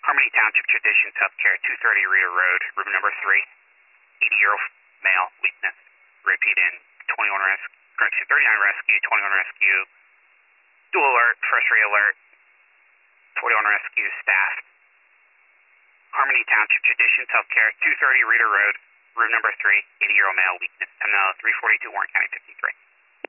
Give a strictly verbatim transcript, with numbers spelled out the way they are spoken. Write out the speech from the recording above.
Harmony Township Traditions Healthcare, two thirty Rita Road, room number three, eighty-year-old male, weakness, repeat in, twenty-one rescue, correction, thirty-nine rescue, twenty-one rescue, dual alert, first ray alert, forty-one rescue, staff. Harmony Township Traditions Healthcare, two thirty Rita Road, room number three, eighty-year-old male, weakness, and uh, three forty-two Warren County fifty-three.